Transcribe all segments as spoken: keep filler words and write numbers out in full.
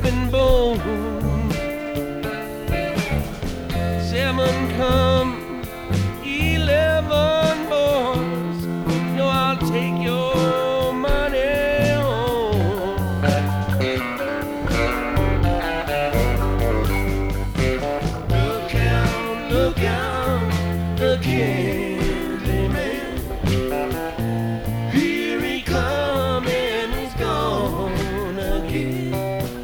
been born. Seven come, eleven boys. No, I'll take your money home. Look out, look out, the candy man. Here he come and he's gone again.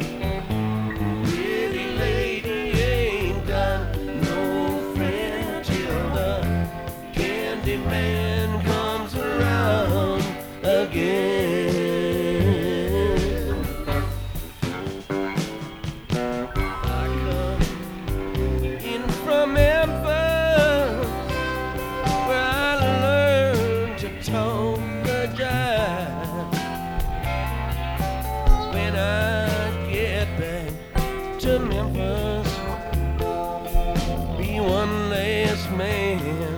Pretty lady ain't got no friend till the candy man comes around again. I come in from Memphis, where I learned to talk the jive. When I get back to Memphis, be one last man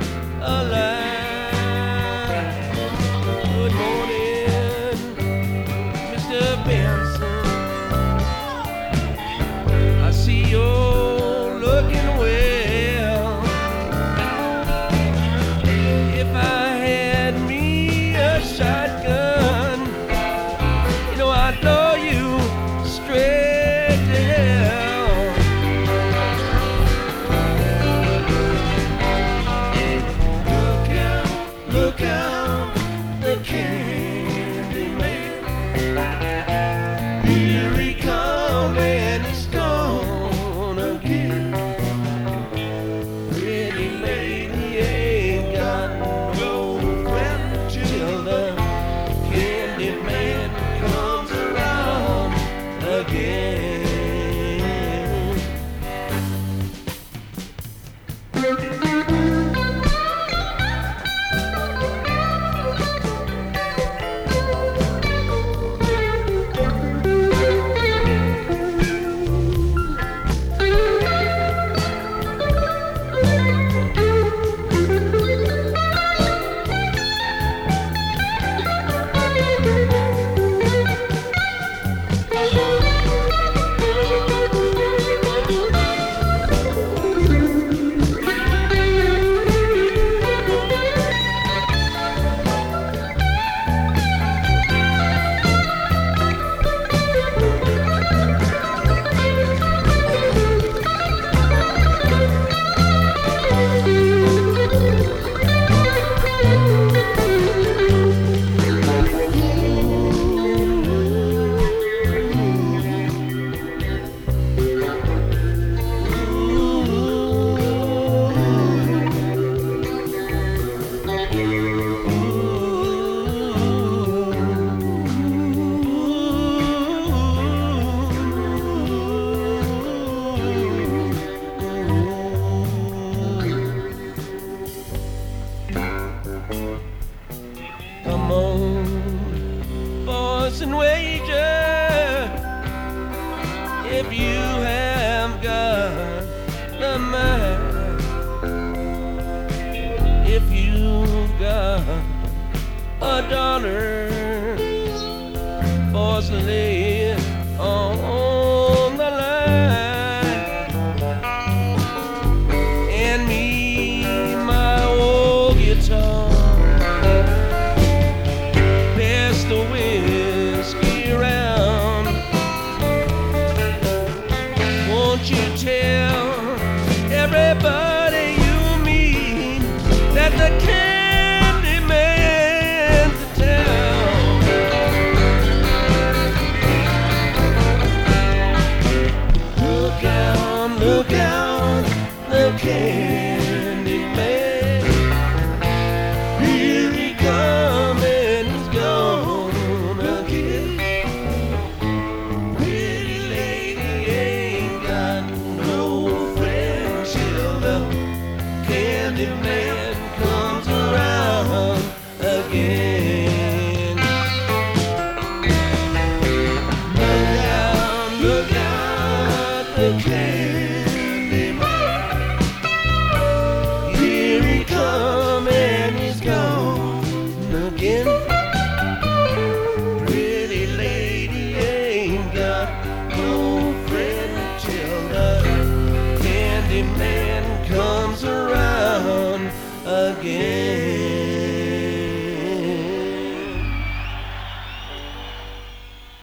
alive. Good morning, Mister Benson. I see you're looking well. If I had me a shotgun, you know I'd blow you straight to hell. Look out, look out, the candy man. Here he come and he's gone again. Pretty lady ain't got no friend till the candy man comes around again. Come on, boys and wager, if you have got the mind. If you've got a dollar, boys, lay it on the line. And me, my old guitar, the whiskey round. Won't you tell everybody you meet that the candy man's in town? Look out, look out, the candy man. Here he comes and he's gone. Candy man comes around again. Look out, look out, the candy man. Here he come and he's gone again. Pretty lady ain't got no man come